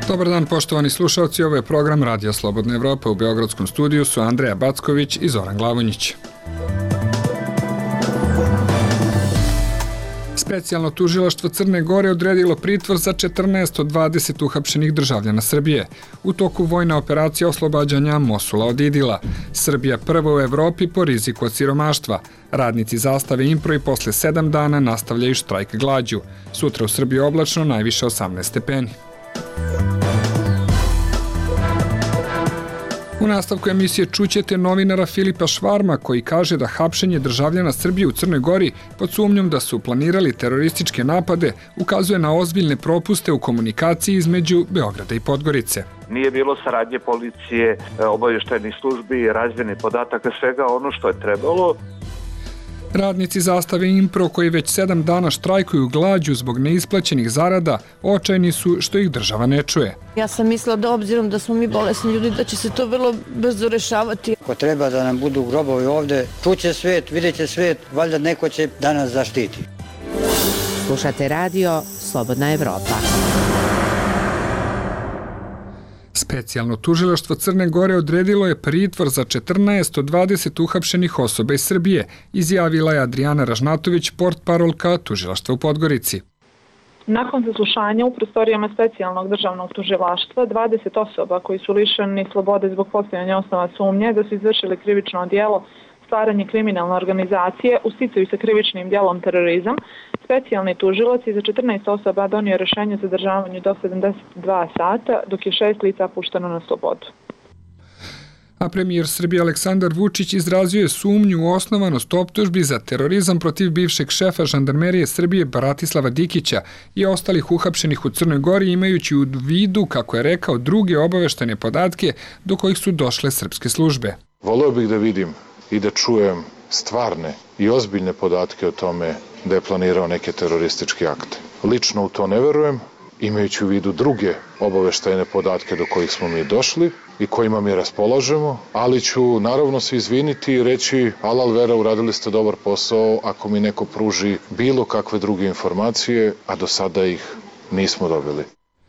Dobar dan, poštovani slušalci, ovo je program Radija Slobodna Evropa. U Beogradskom studiju su Andreja Backović i Zoran Glavonjić. Specijalno tužilaštvo Crne Gore odredilo pritvor za 14 od 20 uhapšenih državljana Srbije u toku vojne operacije oslobađanja Mosula od Idila. Srbija prva u Evropi po riziku od siromaštva. Radnici Zastave Impro i posle 7 dana nastavljaju štrajk glađu. Sutra u Srbiji oblačno, najviše 18 stepeni. U nastavku emisije čućete novinara Filipa Švarma koji kaže da hapšenje državljana Srbije u Crnoj Gori pod sumnjom da su planirali terorističke napade ukazuje na ozbiljne propuste u komunikaciji između Beograda i Podgorice. Nije bilo saradnje policije, obavještajnih službi, razmjene podataka, svega ono što je trebalo. Radnici Zastave Impro koji već 7 dana štrajkuju glađu zbog neisplaćenih zarada očajni su što ih država ne čuje. Ja sam mislila da obzirom da smo mi bolesni ljudi da će se to vrlo brzo rešavati. Ako treba da nam budu grobovi ovde, čuće svet, vidjet će svet, valjda neko će da nas zaštiti. Slušate radio Slobodna Evropa. Specijalno tužilaštvo Crne Gore odredilo je pritvor za 14 od 20 uhapšenih osoba iz Srbije, izjavila je Adrijana Ražnatović, portparolka tužilaštva u Podgorici. Nakon saslušanja u prostorijama specijalnog državnog tužilaštva, 20 osoba koji su lišeni slobode zbog postojanja osnova sumnje da su izvršili krivično djelo stvaranje kriminalne organizacije u sticaju sa krivičnim djelom terorizam, specijalni tužilac je za 14 osoba donio rješenje za zadržavanje do 72 sata, dok je 6 lica pušteno na slobodu. A premijer Srbije Aleksandar Vučić izrazio je sumnju u osnovanost optužbi za terorizam protiv bivšeg šefa žandarmerije Srbije Bratislava Dikića i ostalih uhapšenih u Crnoj Gori, imajući u vidu, kako je rekao, druge obaveštene podatke do kojih su došle srpske službe. Voleo bih da vidim i da čujem stvarne i ozbiljne podatke o tome da je planirao neke terorističke akte. Lično u to ne verujem, imajući u vidu druge obaveštajne podatke do kojih smo mi došli i kojima mi raspolažemo, ali ću naravno se izviniti i reći alal vera, uradili ste dobar posao ako mi neko pruži bilo kakve druge informacije, a do sada ih nismo dobili.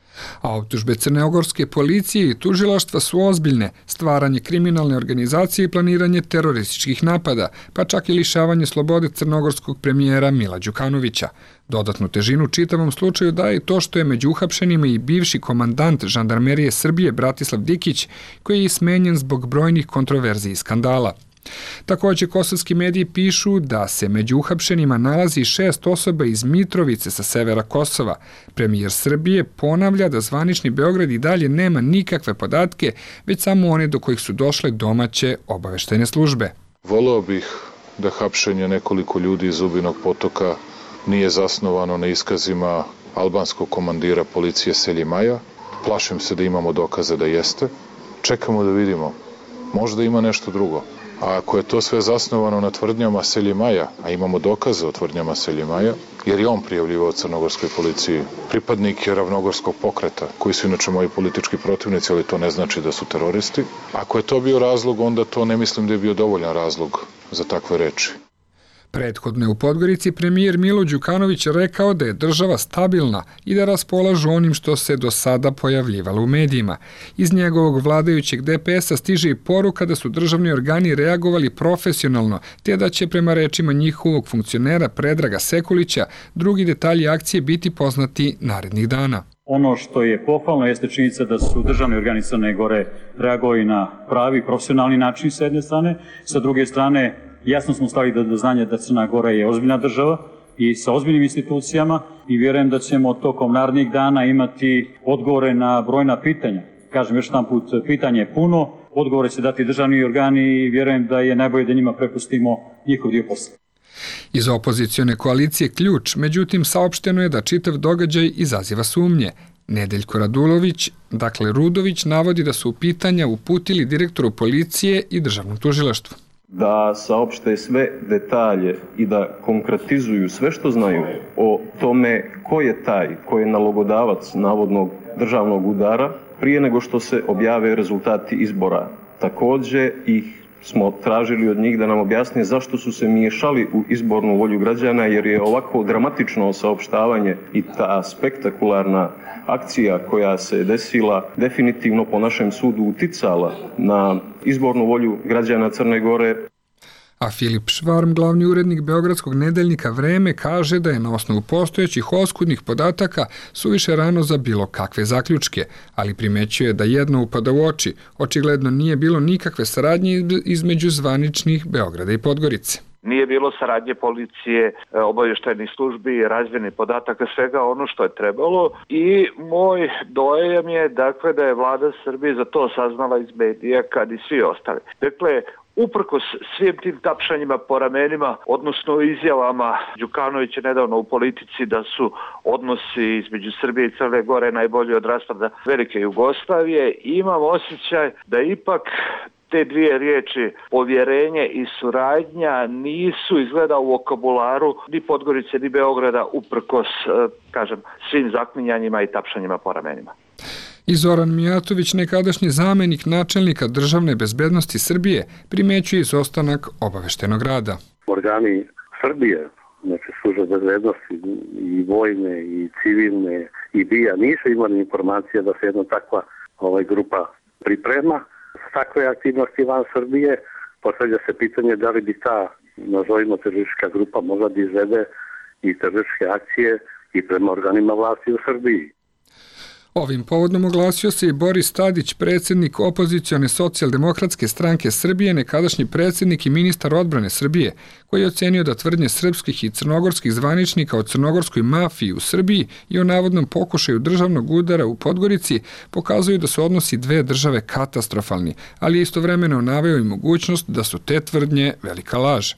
A optužbe crnogorske policije i tužilaštva su ozbiljne: stvaranje kriminalne organizacije i planiranje terorističkih napada, pa čak i lišavanje slobode crnogorskog premijera Mila Đukanovića. Dodatnu težinu čitavom slučaju daje i to što je među uhapšenima i bivši komandant žandarmerije Srbije Bratislav Dikić, koji je smenjen zbog brojnih kontroverziji i skandala. Također, kosovski mediji pišu da se među uhapšenima nalazi 6 osoba iz Mitrovice sa severa Kosova. Premijer Srbije ponavlja da zvanični Beograd i dalje nema nikakve podatke, već samo one do kojih su došle domaće obaveštajne službe. Voleo bih da hapšenje nekoliko ljudi iz Zubinog Potoka nije zasnovano na iskazima albanskog komandira policije Seljimaja. Plašim se da imamo dokaze da jeste. Čekamo da vidimo. Možda ima nešto drugo. A ako je to sve zasnovano na tvrdnjama Seljimaja, a imamo dokaze o tvrdnjama Seljimaja, jer je on prijavljivao crnogorskoj policiji pripadnike ravnogorskog pokreta, koji su inače moji politički protivnici, ali to ne znači da su teroristi. Ako je to bio razlog, onda to ne mislim da je bio dovoljan razlog za takve reči. Prethodno je u Podgorici premijer Milo Đukanović rekao da je država stabilna i da raspolažu onim što se do sada pojavljivalo u medijima. Iz njegovog vladajućeg DPS-a stiže i poruka da su državni organi reagovali profesionalno, te da će prema rečima njihovog funkcionera Predraga Sekulića drugi detalji akcije biti poznati narednih dana. Ono što je pohvalno jeste činjenica da su državni organi Crne Gore reagovali na pravi profesionalni način sa jedne strane, sa druge strane jasno smo stavili do znanja da Crna Gora je ozbiljna država i sa ozbiljnim institucijama i vjerujem da ćemo tokom narednih dana imati odgovore na brojna pitanja. Kažem još jedan put, pitanje je puno, odgovore će dati državni organi i vjerujem da je najbolje da njima prepustimo njihov dio posla. Iz opozicione koalicije Ključ, međutim, saopšteno je da čitav događaj izaziva sumnje. Nedeljko Radulović, dakle Rudović, navodi da su pitanja uputili direktoru policije i državnom tužilaštvu. Da saopšte sve detalje i da konkretizuju sve što znaju o tome ko je taj, ko je nalogodavac navodnog državnog udara prije nego što se objave rezultati izbora. Također ih smo tražili od njih da nam objasne zašto su se miješali u izbornu volju građana, jer je ovako dramatično saopštavanje i ta spektakularna akcija koja se desila definitivno po našem sudu uticala na izbornu volju građana Crne Gore. A Filip Švarm, glavni urednik beogradskog nedeljnika Vreme, kaže da je na osnovu postojećih oskudnih podataka suviše rano za bilo kakve zaključke, ali primećuje da jedno upada u oči. Očigledno nije bilo nikakve saradnje između zvaničnih Beograda i Podgorice. Nije bilo saradnje policije, obavještajnih službi, razmjene podataka, svega ono što je trebalo i moj dojam je dakle da je vlada Srbije za to saznala iz medija kad i svi ostali. Dakle, uprkos svim tim tapšanjima po ramenima, odnosno izjavama Đukanovića nedavno u Politici da su odnosi između Srbije i Crne Gore najbolji od raspada Velike Jugoslavije, imam osjećaj da ipak te dvije riječi, povjerenje i suradnja, nisu izgleda u vokabularu ni Podgorice ni Beograda uprkos, svim zaklinjanjima i tapšanjima po ramenima. I Zoran Mijatović, nekadašnji zamenik načelnika državne bezbednosti Srbije, primećuje izostanak obaveštenog rada. Organi Srbije, znači službe bezbednosti i vojne i civilne i BIA nisu imali informacije da se jedna takva grupa priprema. Takve aktivnosti van Srbije, postavlja se pitanje da li bi ta, nazovimo, teroristička grupa mogla da izvede i terorističke akcije i prema organima vlasti u Srbiji. Ovim povodom oglasio se i Boris Tadić, predsjednik opozicione socijaldemokratske stranke Srbije, nekadašnji predsjednik i ministar odbrane Srbije, koji je ocenio da tvrdnje srpskih i crnogorskih zvaničnika o crnogorskoj mafiji u Srbiji i o navodnom pokušaju državnog udara u Podgorici pokazuju da su odnosi dve države katastrofalni, ali je istovremeno naveo i mogućnost da su te tvrdnje velika laž.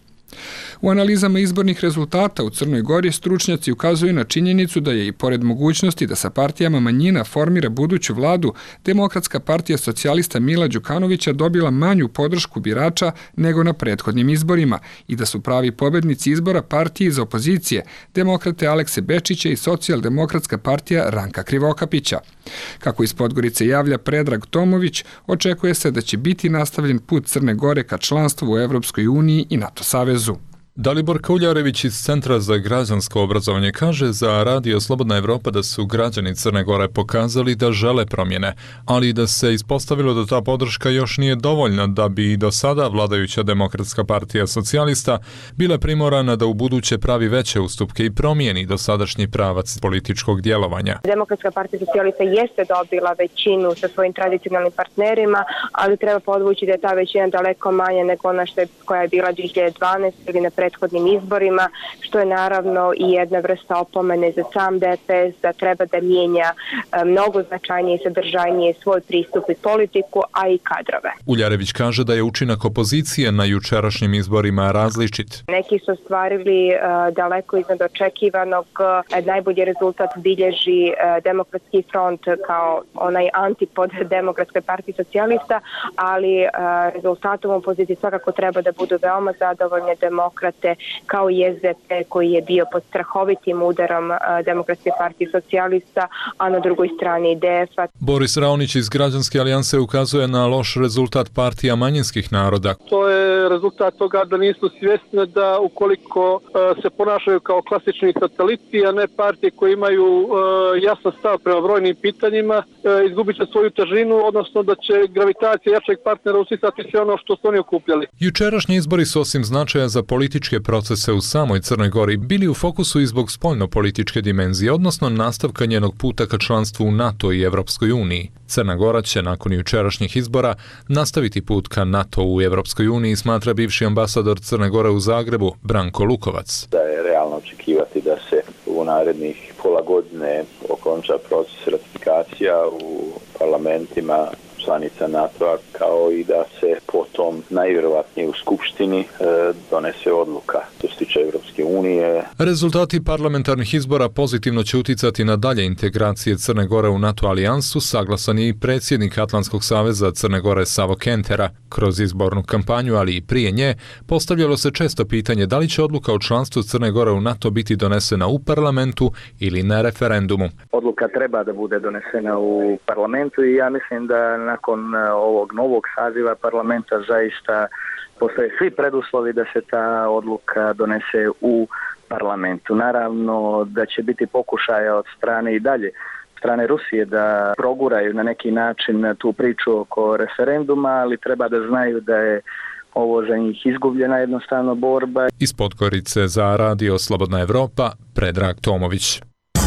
U analizama izbornih rezultata u Crnoj Gori stručnjaci ukazuju na činjenicu da je i pored mogućnosti da sa partijama manjina formira buduću vladu, Demokratska partija socijalista Mila Đukanovića dobila manju podršku birača nego na prethodnim izborima i da su pravi pobednici izbora partije iz opozicije, demokrate Alekse Bečića i socijaldemokratska partija Ranka Krivokapića. Kako iz Podgorice javlja Predrag Tomović, očekuje se da će biti nastavljen put Crne Gore ka članstvu u Evropskoj uniji i NATO savezu. Dalibor Kauljarević iz Centra za građansko obrazovanje kaže za Radio Slobodna Evropa da su građani Crne Gore pokazali da žele promjene, ali da se ispostavilo da ta podrška još nije dovoljna da bi i do sada vladajuća Demokratska partija socijalista bila primorana da u buduće pravi veće ustupke i promijeni dosadašnji pravac političkog djelovanja. Demokratska partija socijalista jeste dobila većinu sa svojim tradicionalnim partnerima, ali treba podvući da je ta većina daleko manja nego ona koja je bila 2012 ili na prethodnim izborima, što je naravno i jedna vrsta opomene za sam DPS da treba da mijenja mnogo značajnije i sadržajnije svoj pristup i politiku, a i kadrove. Uljarević kaže da je učinak opozicije na jučerašnjim izborima različit. Neki su ostvarili daleko iznad očekivanog. Najbolji rezultat bilježi Demokratski front kao onaj antipod Demokratske partije socijalista, ali rezultatom opozicije svakako treba da budu veoma zadovoljne Demokrate kao i SDP koji je bio pod strahovitim udarom Demokratske partije socijalista, a na drugoj strani DF-a. Boris Raonić iz Građanske alijanse ukazuje na loš rezultat partija manjinskih naroda. To je rezultat toga da nisu svjesne da ukoliko se ponašaju kao klasični sateliti, a ne partije koje imaju jasan stav prema brojnim pitanjima, izgubit će svoju težinu, odnosno da će gravitacija jačeg partnera usisati sve ono što su oni okupljali. Jučerašnji izbori su osim značaja za političke procese u samoj Crnoj Gori bili u fokusu i zbog spoljno-političke dimenzije, odnosno nastavka njenog puta ka članstvu u NATO i Evropskoj uniji. Crna Gora će nakon jučerašnjih izbora nastaviti put ka NATO u Evropskoj uniji, smatra bivši ambasador Crne Gore u Zagrebu, Branko Lukovac. Da je realno očekivati da se u narednih pola godine okonča proces ratifikacija u parlamentima članica NATO-a, kao i da se potom najvjerovatnije u Skupštini donese odluka što se tiče Evropske unije. Rezultati parlamentarnih izbora pozitivno će uticati na dalje integracije Crne Gore u NATO alijansu, saglasan je i predsjednik Atlantskog saveza Crne Gore Savo Kentera. Kroz izbornu kampanju, ali i prije nje, postavljalo se često pitanje da li će odluka o članstvu Crne Gore u NATO biti donesena u parlamentu ili na referendumu. Odluka treba da bude donesena u parlamentu i ja mislim da nakon ovog novog saziva parlamenta zaista postoje svi preduslovi da se ta odluka donese u parlamentu. Naravno da će biti pokušaja od strane i dalje strane Rusije da proguraju na neki način tu priču oko referenduma, ali treba da znaju da je ovo za njih izgubljena jednostavno borba. Iz Podgorice za Radio Slobodna Evropa, Predrag Tomović.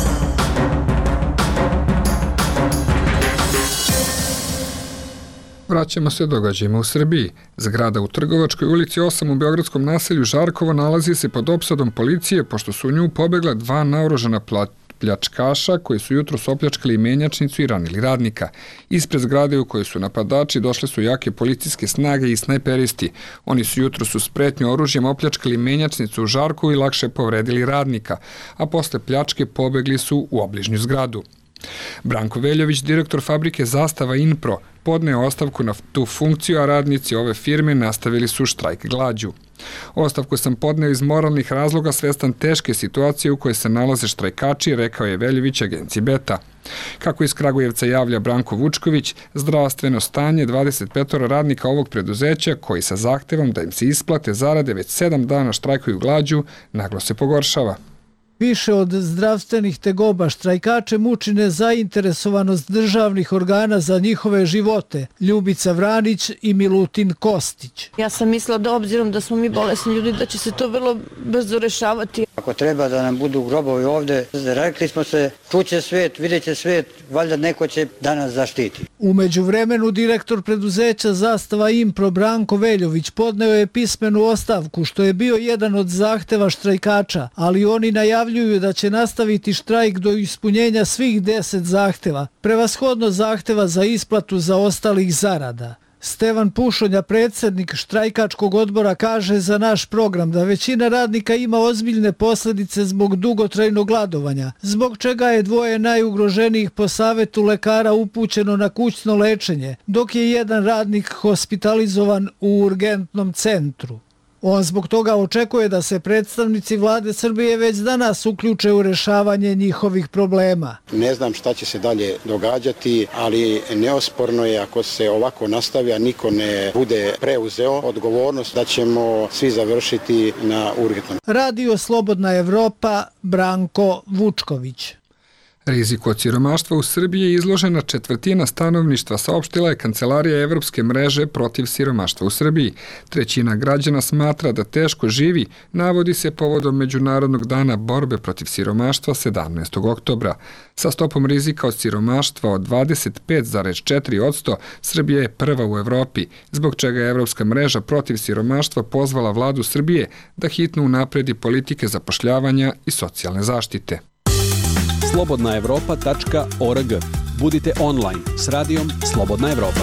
Vraćamo se događajima u Srbiji. Zgrada u Trgovačkoj ulici 8 u beogradskom naselju Žarkovo nalazi se pod opsadom policije pošto su u nju pobegla 2 naoružana pljačkaša koji su jutros opljačkali menjačnicu i ranili radnika. Ispred zgrade u kojoj su napadači došle su jake policijske snage i snajperisti. Oni su jutros uz pretnju oružjem opljačkali menjačnicu u Žarkovu i lakše povredili radnika, a posle pljačke pobegli su u obližnju zgradu. Branko Veljović, direktor fabrike Zastava Inpro, podneo ostavku na tu funkciju, a radnici ove firme nastavili su štrajk glađu. Ostavku sam podneo iz moralnih razloga svestan teške situacije u kojoj se nalaze štrajkači, rekao je Veljović agenciji Beta. Kako iz Kragujevca javlja Branko Vučković, zdravstveno stanje 25 radnika ovog preduzeća, koji sa zahtevom da im se isplate zarade već 7 dana štrajkuju glađu, naglo se pogoršava. Više od zdravstvenih tegoba štrajkače muči nezainteresovanost državnih organa za njihove živote. Ljubica Vranić i Milutin Kostić. Ja sam mislila da obzirom da smo mi bolesni ljudi da će se to vrlo brzo rešavati. Ako treba da nam budu grobovi ovde, rekli smo se, čuće svet, vidjet će svet, valjda neko će da nas zaštiti. U međuvremenu direktor preduzeća Zastava Impro Branko Veljović podneo je pismenu ostavku, što je bio jedan od zahteva štrajkača, ali oni najavljuju da će nastaviti štrajk do ispunjenja svih 10 zahteva, prevashodno zahteva za isplatu zaostalih zarada. Stevan Pušonja, predsjednik štrajkačkog odbora, kaže za naš program da većina radnika ima ozbiljne posljedice zbog dugotrajnog gladovanja, zbog čega je 2 najugroženijih po savetu lekara upućeno na kućno lečenje, dok je jedan radnik hospitalizovan u urgentnom centru. On zbog toga očekuje da se predstavnici vlade Srbije već danas uključe u rešavanje njihovih problema. Ne znam šta će se dalje događati, ali neosporno je ako se ovako nastavi, a niko ne bude preuzeo odgovornost, da ćemo svi završiti na urgentnom. Radio Slobodna Evropa, Branko Vučković. Riziku od siromaštva u Srbiji je izložena 1/4 stanovništva, saopštila je Kancelarija Evropske mreže protiv siromaštva u Srbiji. 1/3 građana smatra da teško živi, navodi se povodom Međunarodnog dana borbe protiv siromaštva 17. oktobra. Sa stopom rizika od siromaštva od 25,4%, Srbija je prva u Evropi, zbog čega je Evropska mreža protiv siromaštva pozvala vladu Srbije da hitno unapredi politike zapošljavanja i socijalne zaštite. slobodnaevropa.org. Budite online s radijom Slobodna Evropa.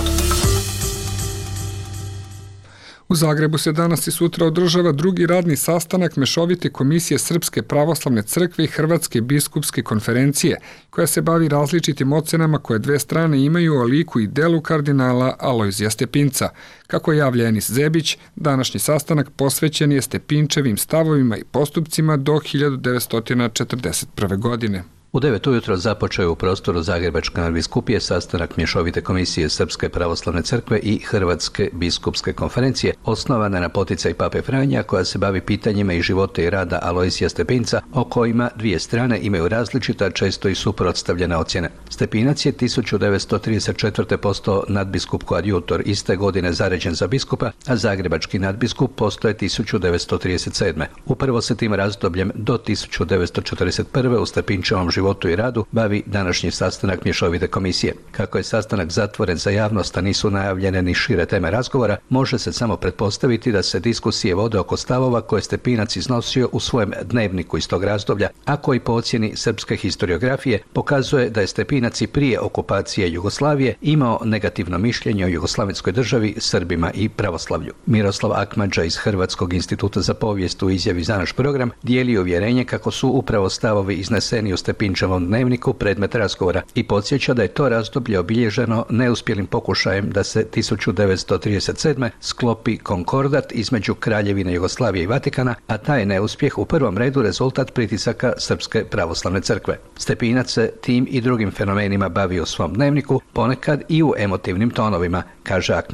U Zagrebu se danas i sutra održava drugi radni sastanak Mešovite komisije Srpske pravoslavne crkve i Hrvatske biskupske konferencije, koja se bavi različitim ocenama koje 2 strane imaju o liku i delu kardinala Alojzija Stepinca. Kako javlja Enis Zebić, današnji sastanak posvećen je Stepinčevim stavovima i postupcima do 1941. godine. U 9 ujutro započeo je u prostoru Zagrebačke nadbiskupije sastanak Mješovite komisije Srpske pravoslavne crkve i Hrvatske biskupske konferencije, osnovana na poticaj Pape Franja, koja se bavi pitanjima i života i rada Alojzija Stepinca, o kojima 2 strane imaju različita, često i suprotstavljena ocjena. Stepinac je 1934. postao nadbiskup koadjutor, iste godine zaređen za biskupa, a zagrebački nadbiskup postoje 1937. Upravo se tim razdobljem do 1941. u Stepinčevom životu i radu bavi današnji sastanak Mješovite komisije. Kako je sastanak zatvoren za javnost, a nisu najavljene ni šire teme razgovora, može se samo pretpostaviti da se diskusije vode oko stavova koje Stepinac iznosio u svojem dnevniku iz tog razdoblja, a koji po ocjeni srpske historiografije pokazuje da je Stepinac i prije okupacije Jugoslavije imao negativno mišljenje o jugoslavenskoj državi, Srbima i pravoslavlju. Miroslav Akmadža iz Hrvatskog instituta za povijest u izjavi za naš program dijeli uvjerenje kako su upravo stavovi izneseni u Stepinčevom dnevniku predmet razgovora i podsjeća da je to razdoblje obilježeno neuspjelim pokušajem da se 1937. sklopi konkordat između Kraljevine Jugoslavije i Vatikana, a taj neuspjeh u prvom redu rezultat pritisaka Srpske pravoslavne crkve. Stepinac se tim i drugim fenomenima bavi u svom dnevniku, ponekad i u emotivnim tonovima, kaže Akmadža.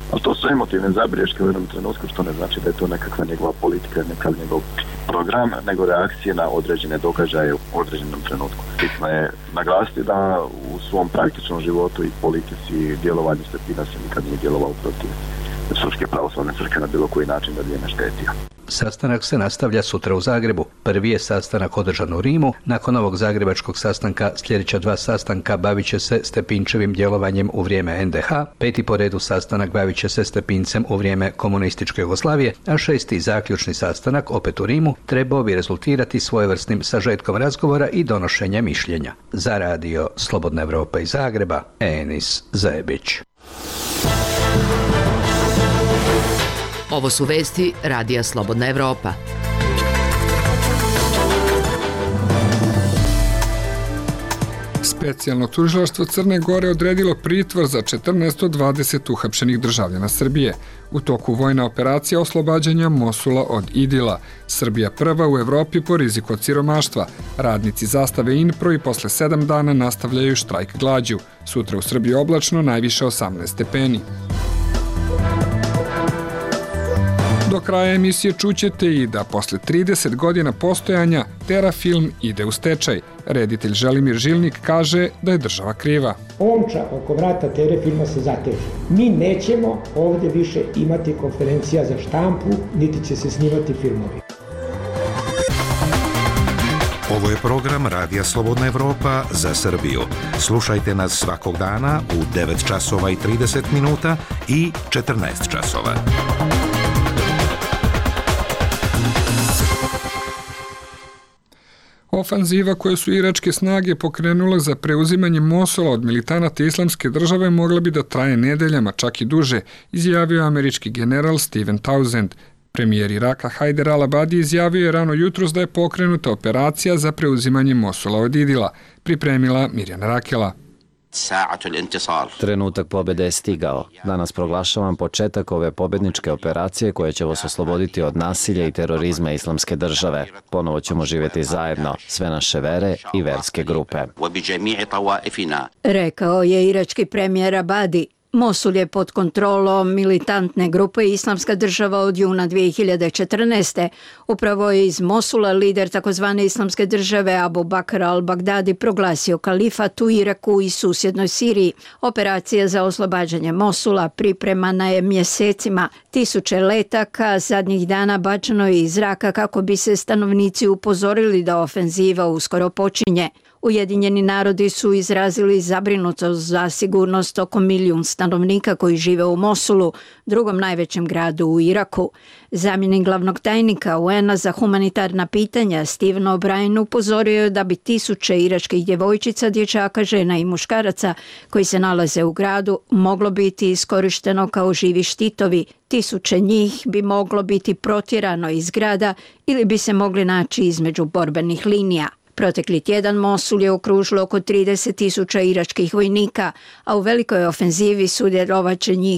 Ali to su emotivne zabriješke u jednom trenutku, što ne znači da je to nekakva njegova politika, nekakav njegov program, nego reakcije na određene događaje u određenom trenutku. Bitno je naglasiti da u svom praktičnom životu i politici i djelovanju Stepinac se nikad nije djelovao protiv Srpske pravoslavne crkve na bilo koji način da bi je ne štetio. Sastanak se nastavlja sutra u Zagrebu. Prvi je sastanak održan u Rimu. Nakon ovog zagrebačkog sastanka sljedeća 2 sastanka bavit će se Stepinčevim djelovanjem u vrijeme NDH, 5. po redu sastanak bavit će se Stepincem u vrijeme komunističke Jugoslavije, a 6. zaključni sastanak, opet u Rimu, trebao bi rezultirati svojevrsnim sažetkom razgovora i donošenja mišljenja. Za radio Slobodna Evropa iz Zagreba, Enis Zajebić. Ovo su vesti Radija Slobodna Evropa. Specijalno tužilaštvo Crne Gore odredilo pritvor za 14 od 20 uhapšenih državljana Srbije u toku vojne operacije oslobađanja Mosula od Idila. Srbija prva u Evropi po riziku od siromaštva. Radnici zastave INPRO i posle 7 dana nastavljaju štrajk glađu. Sutra u Srbiji oblačno, najviše 18 stepeni. Do kraja emisije čućete i da posle 30 godina postojanja Terafilm ide u stečaj. Reditelj Želimir Žilnik kaže da je država kriva. Omča oko vrata Terafilma se zateže. Mi nećemo ovde više imati konferencija za štampu, niti će se snimati filmovi. Ovo je program Radija Slobodna Evropa za Srbiju. Slušajte nas svakog dana u 9 časova i 30 minuta i 14 časova. Ofanziva koju su iračke snage pokrenule za preuzimanje Mosula od militanata Islamske države mogla bi da traje nedeljama, čak i duže, izjavio američki general Steven Townsend. Premijer Iraka Hajder al-Abadi izjavio je rano jutros da je pokrenuta operacija za preuzimanje Mosula od Idila, pripremila Mirjana Rakela. Trenutak pobjede je stigao. Danas proglašavam početak ove pobjedničke operacije koja će vas osloboditi od nasilja i terorizma Islamske države. Ponovo ćemo živjeti zajedno, sve naše vere i verske grupe. Rekao je irački premijer Abadi. Mosul je pod kontrolom militantne grupe Islamska država od juna 2014. Upravo je iz Mosula lider takozvane Islamske države Abu Bakr al-Baghdadi proglasio kalifat u Iraku i susjednoj Siriji. Operacija za oslobađanje Mosula pripremana je mjesecima. 1000 letaka zadnjih dana bačeno je iz zraka kako bi se stanovnici upozorili da ofenziva uskoro počinje. Ujedinjeni narodi su izrazili zabrinutost za sigurnost oko 1 milijun stanovnika koji žive u Mosulu, drugom najvećem gradu u Iraku. Zamjenik glavnog tajnika UN-a za humanitarna pitanja Stephen O'Brien upozorio je da bi 1000 iračkih djevojčica, dječaka, žena i muškaraca koji se nalaze u gradu moglo biti iskorišteno kao živi štitovi. 1000 njih bi moglo biti protjerano iz grada ili bi se mogli naći između borbenih linija. Protekli tjedan Mosul je okružilo oko 30.000 iračkih vojnika, a u velikoj ofenzivi sudjelovat će njih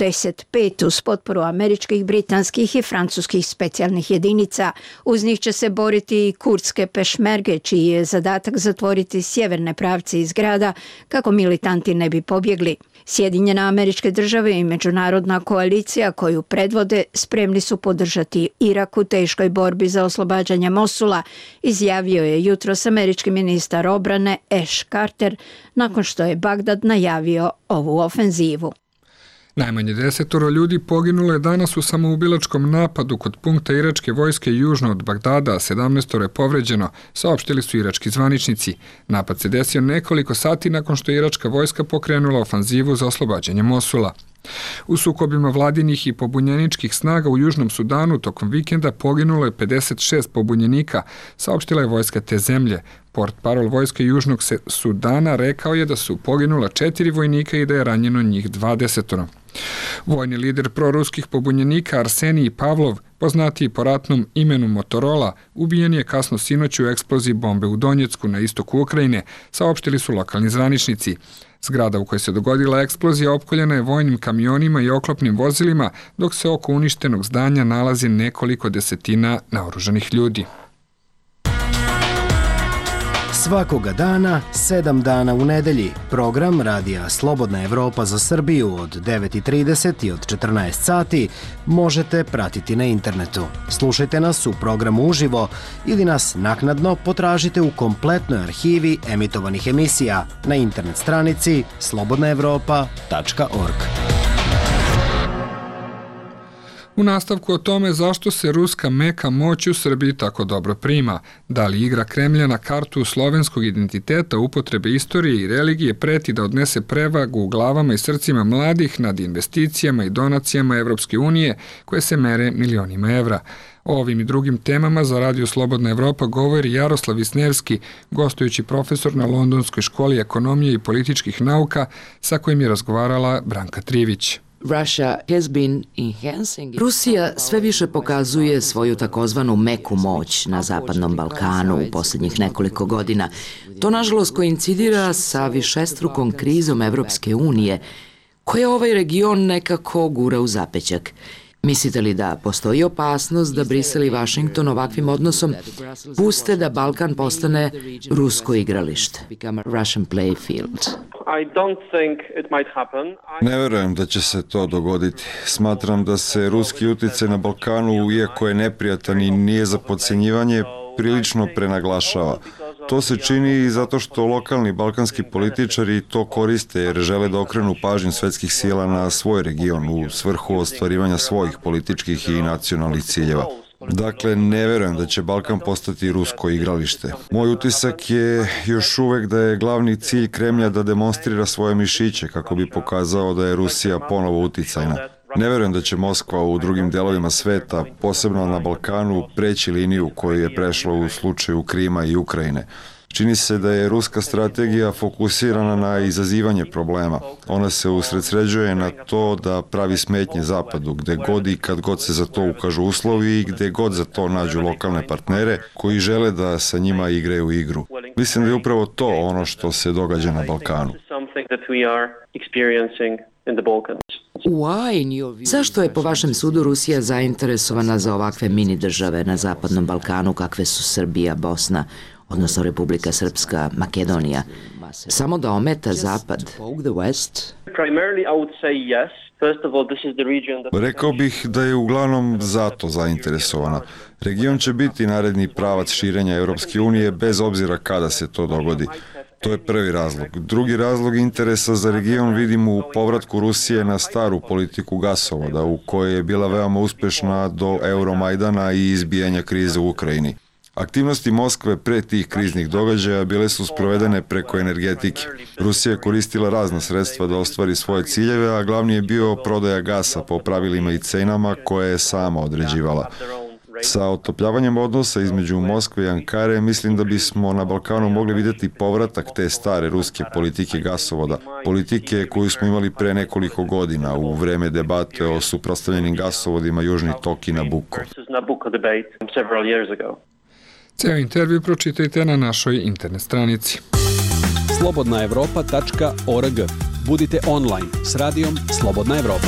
45 uz potporu američkih, britanskih i francuskih specijalnih jedinica. Uz njih će se boriti i kurdske pešmerge, čiji je zadatak zatvoriti sjeverne pravce iz grada kako militanti ne bi pobjegli. Sjedinjene Američke Države i međunarodna koalicija koju predvode spremni su podržati Irak u teškoj borbi za oslobađanje Mosula, izjavio je jutros američki ministar obrane Ash Carter nakon što je Bagdad najavio ovu ofenzivu. Najmanje 10 ljudi poginulo je danas u samoubilačkom napadu kod punkta iračke vojske južno od Bagdada, a 17 je povređeno, saopštili su irački zvaničnici. Napad se desio nekoliko sati nakon što je iračka vojska pokrenula ofanzivu za oslobađanje Mosula. U sukobima vladinih i pobunjeničkih snaga u Južnom Sudanu tokom vikenda poginulo je 56 pobunjenika, saopštila je vojska te zemlje. Portparol vojske Južnog Sudana rekao je da su poginula 4 vojnika i da je ranjeno njih 20. Vojni lider proruskih pobunjenika Arsenij Pavlov, poznatiji po ratnom imenu Motorola, ubijen je kasno sinoć u eksploziji bombe u Donjecku na istoku Ukrajine, saopštili su lokalni zvaničnici. Zgrada u kojoj se dogodila eksplozija opkoljena je vojnim kamionima i oklopnim vozilima, dok se oko uništenog zdanja nalazi nekoliko desetina naoružanih ljudi. Svakoga dana, 7 dana u nedelji. Program Radija Slobodna Evropa za Srbiju od 9:30 i od 14 sati možete pratiti na internetu. Slušajte nas u programu uživo ili nas naknadno potražite u kompletnoj arhivi emitovanih emisija na internet stranici slobodnaevropa.org. U nastavku o tome zašto se ruska meka moć u Srbiji tako dobro prima, da li igra Kremlja na kartu slovenskog identiteta, upotrebe istorije i religije preti da odnese prevagu u glavama i srcima mladih nad investicijama i donacijama Evropske unije koje se mere milionima evra. O ovim i drugim temama za Radio Slobodna Evropa govori Jaroslav Visnevski, gostujući profesor na Londonskoj školi ekonomije i političkih nauka, sa kojim je razgovarala Branka Trivić. Rusija sve više pokazuje svoju takozvanu meku moć na Zapadnom Balkanu u posljednjih nekoliko godina. To nažalost koincidira sa višestrukom krizom Evropske unije, koja ovaj region nekako gura u zapećak. Mislite li da postoji opasnost da Brisel i Vašington ovakvim odnosom puste da Balkan postane rusko igralište? Ne verujem da će se to dogoditi. Smatram da se ruski uticaj na Balkanu, iako je neprijatan i nije za podcjenjivanje, prilično prenaglašava. To se čini i zato što lokalni balkanski političari to koriste jer žele da okrenu pažnju svetskih sila na svoj region u svrhu ostvarivanja svojih političkih i nacionalnih ciljeva. Dakle, ne verujem da će Balkan postati rusko igralište. Moj utisak je još uvek da je glavni cilj Kremlja da demonstrira svoje mišiće kako bi pokazao da je Rusija ponovo uticajna. Ne verujem da će Moskva u drugim delovima sveta, posebno na Balkanu, preći liniju koju je prešla u slučaju Krima i Ukrajine. Čini se da je ruska strategija fokusirana na izazivanje problema. Ona se usredsređuje na to da pravi smetnje Zapadu, gde god i kad god se za to ukažu uslovi i gde god za to nađu lokalne partnere koji žele da sa njima igraju igru. Mislim da je upravo to ono što se događa na Balkanu. Zašto je po vašem sudu Rusija zainteresovana za ovakve mini države na Zapadnom Balkanu kakve su Srbija, Bosna, odnosno Republika Srpska, Makedonija? Samo da ometa Zapad? Rekao bih da je uglavnom zato zainteresovana. Region će biti naredni pravac širenja Evropske unije bez obzira kada se to dogodi. To je prvi razlog. Drugi razlog interesa za region vidim u povratku Rusije na staru politiku gasovoda, u kojoj je bila veoma uspešna do Euromajdana i izbijanja krize u Ukrajini. Aktivnosti Moskve pre tih kriznih događaja bile su sprovedene preko energetike. Rusija je koristila razna sredstva da ostvari svoje ciljeve, a glavni je bio prodaja gasa po pravilima i cenama koje je sama određivala. Sa otopljavanjem odnosa između Moskve i Ankare mislim da bismo na Balkanu mogli vidjeti povratak te stare ruske politike gasovoda, politike koju smo imali pre nekoliko godina u vreme debate o suprotstavljenim gasovodima Južni tok i Nabucco. Ceo intervju pročitajte na našoj internet stranici. slobodnaevropa.org. Budite online s radijom Slobodna Evropa.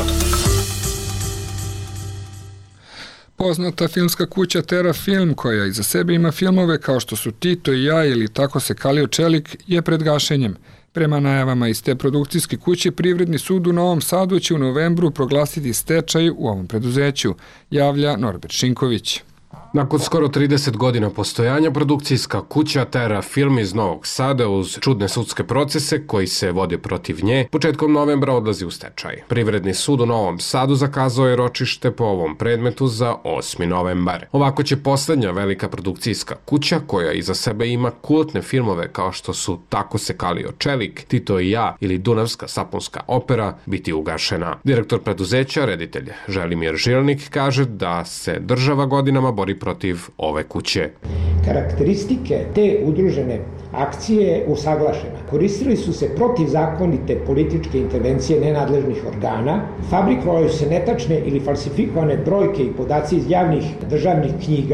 Poznata filmska kuća Terra Film, koja iza sebe ima filmove kao što su Tito i ja ili Tako se kalio čelik, je pred gašenjem. Prema najavama iz te produkcijske kuće, Privredni sud u Novom Sadu će u novembru proglasiti stečaj u ovom preduzeću, javlja Norbert Šinković. Nakon skoro 30 godina postojanja, produkcijska kuća Terra Film iz Novog Sada uz čudne sudske procese koji se vode protiv nje, početkom novembra odlazi u stečaj. Privredni sud u Novom Sadu zakazao je ročište po ovom predmetu za 8. novembar. Ovako će poslednja velika produkcijska kuća, koja iza sebe ima kultne filmove kao što su Tako se kalio čelik, Tito i ja ili Dunavska sapunska opera, biti ugašena. Direktor preduzeća, reditelj Želimir Žilnik, kaže da se država godinama bori protiv ove kuće. Karakteristike te udružene akcije je usaglašena. Koristili su se protivzakonite političke intervencije nenadležnih organa, fabrikovali su se netačne ili falsifikovane brojke i podaci iz javnih državnih knjiga,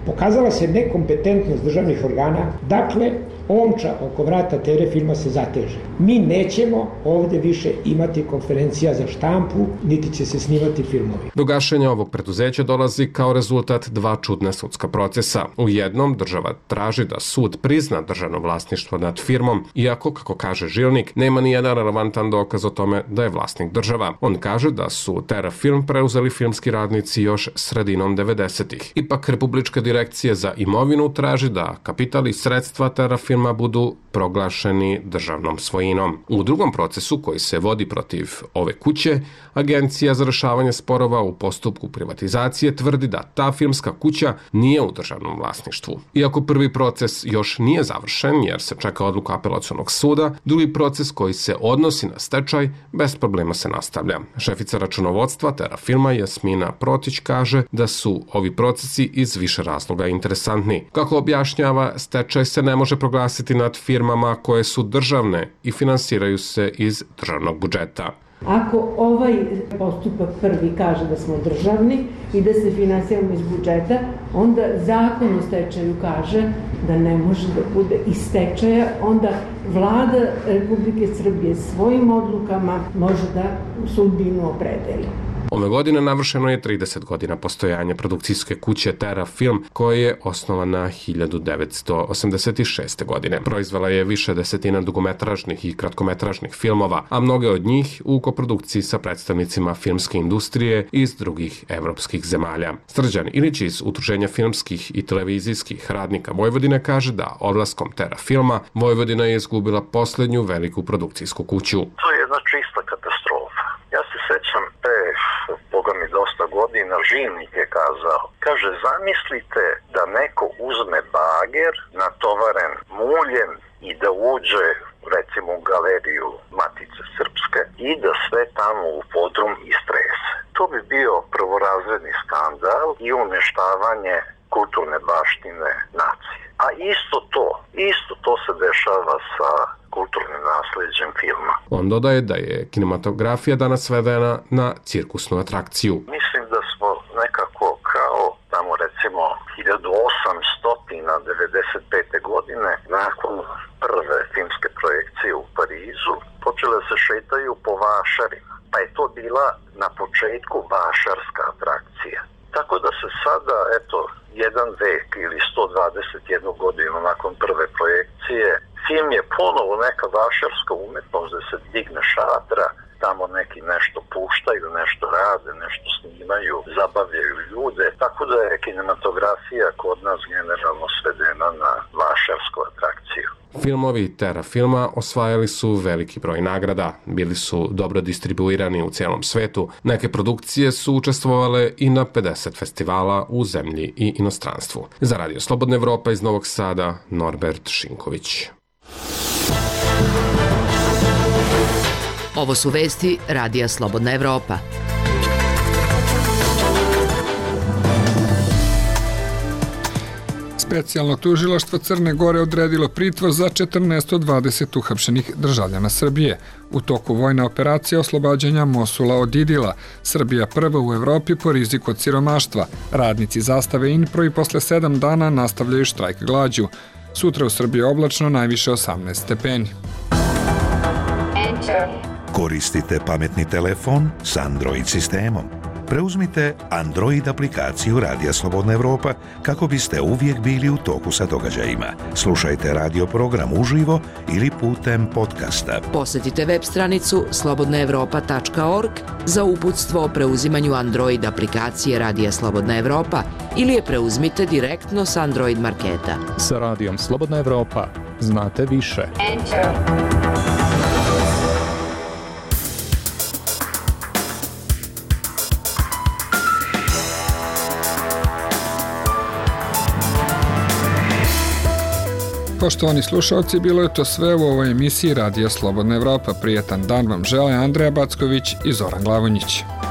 Pokazala se nekompetentnost državnih organa, dakle, omča oko vrata TV filma se zateže. Mi nećemo ovde više imati konferencija za štampu, niti će se snimati filmovi. Do gašenja ovog preduzeća dolazi kao rezultat dva čudna sudska procesa. U jednom država traži da sud prizna državno vlasništvo nad firmom, iako, kako kaže žilnik, nema ni jedan relevantan dokaz o tome da je vlasnik država. On kaže da su TeraFilm preuzeli filmski radnici još sredinom 90-ih. Ipak Republička direkcija za imovinu traži da kapital i sredstva TeraFilma budu proglašeni državnom svojinom. U drugom procesu koji se vodi protiv ove kuće, Agencija za rešavanje sporova u postupku privatizacije tvrdi da ta filmska kuća nije u državnom vlasništvu. Iako prvi proces još nije završen jer se čeka odluka apelacionog suda, drugi proces koji se odnosi na stečaj bez problema se nastavlja. Šefica računovodstva TeraFilma Jasmina Protić kaže da su ovi procesi iz više razloga interesantni. Kako objašnjava, stečaj se ne može proglasiti nad firmama koje su državne i finansiraju se iz državnog budžeta. Ako ovaj postupak prvi kaže da smo državni i da se finansiramo iz budžeta, onda zakon o stečaju kaže da ne može da bude iz stečaja, onda vlada Republike Srbije svojim odlukama može da sudbinu opredeli. Ove godine navršeno je 30 godina postojanja produkcijske kuće TeraFilm, koja je osnovana 1986. godine. Proizvela je više desetina dugometražnih i kratkometražnih filmova, a mnoge od njih u koprodukciji sa predstavnicima filmske industrije iz drugih evropskih zemalja. Srđan Ilić iz Udruženja filmskih i televizijskih radnika Vojvodine kaže da odlaskom TeraFilma Vojvodina je izgubila poslednju veliku produkcijsku kuću. To je jedna čista katastrofa. Ja se sećam Boga mi dosta godina, žilnik je kazao. Kaže, zamislite da neko uzme bager natovaren muljem i da uđe recimo u galeriju Matice Srpske i da sve tamo u podrum istrese. To bi bio prvorazredni skandal i uništavanje kulturne baštine nacije. A isto to se dešava sa kulturnim nasleđem filma. On dodaje da je kinematografija danas svedena na cirkusnu atrakciju. Mislim da smo nekako kao tamo recimo 1895. godine nakon prve filmske projekcije u Parizu počele se šetaju po vašarima. Pa je to bila na početku vašarska atrakcija. Tako da se sada, jedan vek ili 121 godinu nakon prve projekcije, film je ponovo neka vašarska umetnost da se digne šatra, tamo neki nešto puštaju, nešto rade, nešto snimaju, zabavljaju ljude, tako da je kinematografija kod nas generalno svedena na vašarsku atrakciju. Filmovi TeraFilma osvajali su veliki broj nagrada, bili su dobro distribuirani u cijelom svetu, neke produkcije su učestvovale i na 50 festivala u zemlji i inostranstvu. Za Radio Slobodna Evropa iz Novog Sada, Norbert Šinković. Ovo su vesti Radija Slobodna Evropa. Specijalno tužilaštvo Crne Gore odredilo pritvor za 14 od 20 uhapšenih državljana Srbije. U toku vojne operacije oslobađanja Mosula od Idila, Srbija prva u Evropi po riziku od siromaštva. Radnici zastave INPRO i posle 7 dana nastavljaju štrajk glađu. Sutra u Srbiji oblačno, najviše 18 stepeni. Koristite pametni telefon s Android sistemom. Preuzmite Android aplikaciju Radija Slobodna Evropa kako biste uvijek bili u toku sa događajima. Slušajte radio program uživo ili putem podcasta. Posjetite web stranicu slobodnaevropa.org za uputstvo o preuzimanju Android aplikacije Radija Slobodna Evropa ili je preuzmite direktno s Android marketa. Sa Radijom Slobodna Evropa znate više. Poštovani slušalci, bilo je to sve u ovoj emisiji Radija Slobodna Evropa. Prijetan dan vam žele Andreja Backović i Zoran Glavonjić.